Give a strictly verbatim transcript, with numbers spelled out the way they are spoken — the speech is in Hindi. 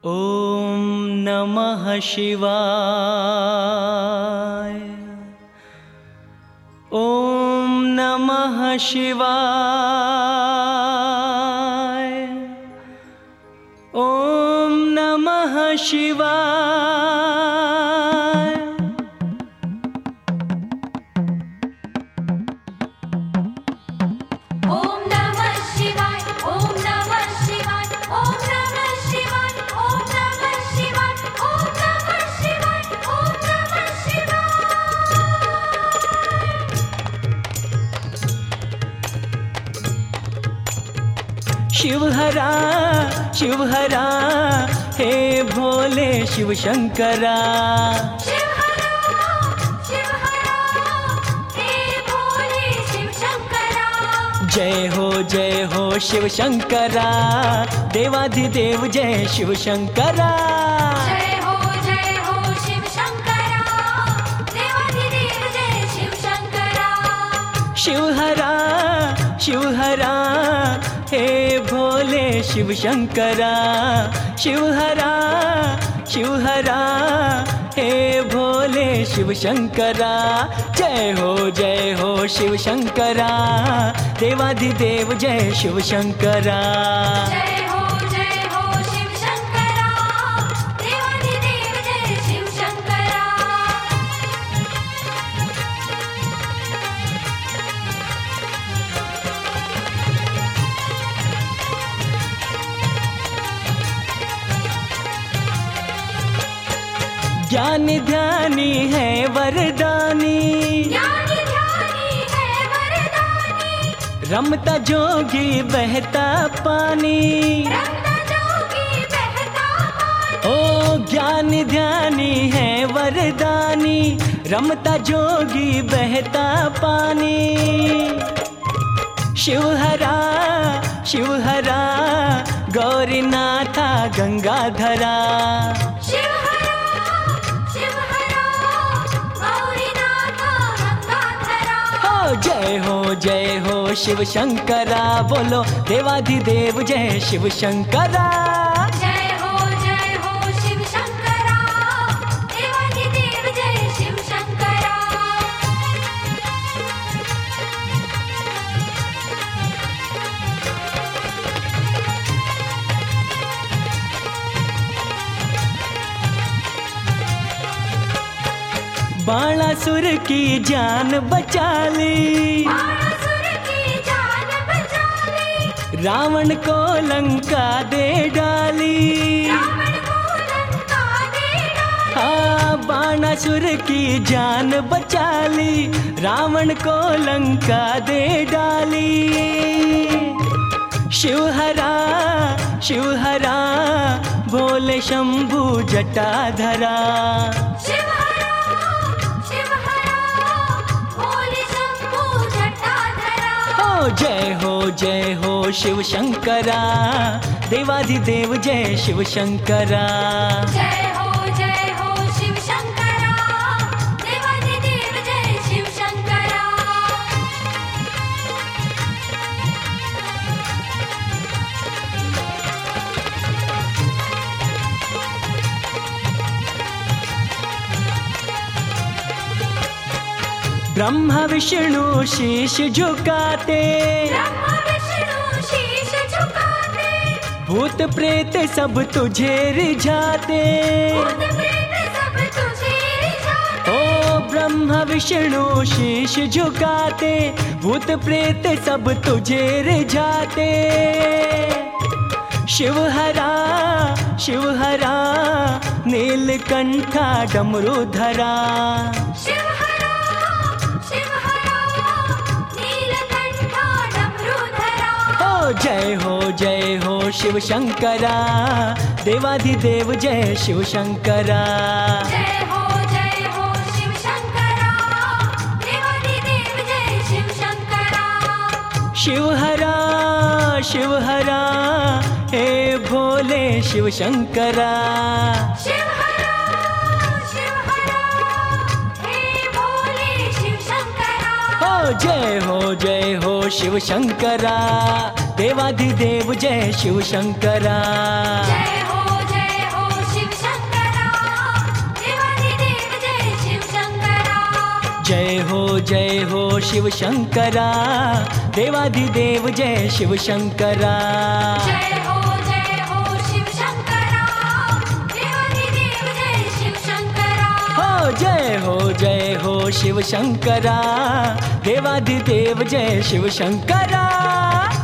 ॐ नमः शिवाय। ॐ नमः शिवाय। ॐ नमः शिवाय। ॐ नमः शिवाय। ॐ नमः शिवाय। ॐ नमः शिवाय। ॐ नमः शिवाय। ॐ नमः शिवाय। ॐ नमः शिवाय। शिवहरा शिवहरा हे भोले शिव शंकरा। शिवहरा शिवहरा हे भोले शिव शंकरा। जय हो जय हो शिव शंकरा, देवाधिदेव जय शिव शंकरा। जय हो जय हो शिव शंकरा, देवाधिदेव जय शिव शंकरा। शिवहरा शिवहरा हे भोले शिव शंकरा। शिवहरा शिवहरा हे भोले शिव शंकरा। जय हो जय हो शिव शंकरा, देवाधिदेव जय शिव शंकरा। जय हो जय हो शिव शंकरा, देवाधिदेव जय शिव शंकरा। ज्ञानी ध्यानी है वरदानी, ज्ञानी ध्यानी है वरदानी। रमता जोगी बहता पानी। रमता जोगी बहता पानी। ओ ज्ञानी ध्यानी है वरदानी, रमता जोगी बहता पानी। शिवहरा शिवहरा गौरीनाथा गंगाधरा। शिवहरा शिवहरा गौरीनाथा गंगाधरा। हो जय हो जय हो शिव शंकरा, बोलो देवाधिदेव जय शिव शंकरा। जय हो जय हो शिव शंकरा, देवाधिदेव जय शिव शंकरा। बाणासुर की जान बचा ली, बाणासुर की जान बचा ली। रावण को लंका दे डाली। रावण को लंका दे डाली। हाँ बाणासुर की जान बचा ली, रावण को लंका दे डाली। शिवहरा शिवहरा भोले शंभु जटाधरा। शिवहरा शिवहरा भोले शंभु जटाधरा। हो जय हो जय हो शिव शंकरा, देवाधिदेव जय शिव शंकरा। जय हो जय हो शिव शंकरा, देवाधिदेव जय शिव शंकरा। ब्रह्मा विष्णु शीश झुकाते, ब्रह्मा विष्णु शीश झुकाते। भूत प्रेत सब तुझे रिझाते। भूत प्रेत सब तुझे रिझाते। ओ ब्रह्मा विष्णु शीश झुकाते, भूत प्रेत सब तुझे रिझाते। शिवहरा शिवहरा नीलकंठा डमरूधरा। शिवहरा शिवहरा नीलकंठा डमरूधरा। हो जय हो जय हो शिव शंकरा, देवाधिदेव जय शिव शंकरा। जय हो जय हो शिव शंकरा, देवाधिदेव जय शिव शंकरा। शिवहरा शिवहरा हे भोले शिव शंकरा। शिवहरा शिवहरा हे भोले शिव शंकरा। हो जय हो जय हो शिव शंकरा, देवाधिदेव जय शिव शंकरा। जय हो जय हो जय हो शिव शंकरा, देवाधिदेव जय शिव शंकरा। जय हो जय हो शिव शंकरा, देवाधिदेव जय शिव शंकरा। हो जय हो जय हो शिव शंकरा, देवाधिदेव जय शिव शंकरा।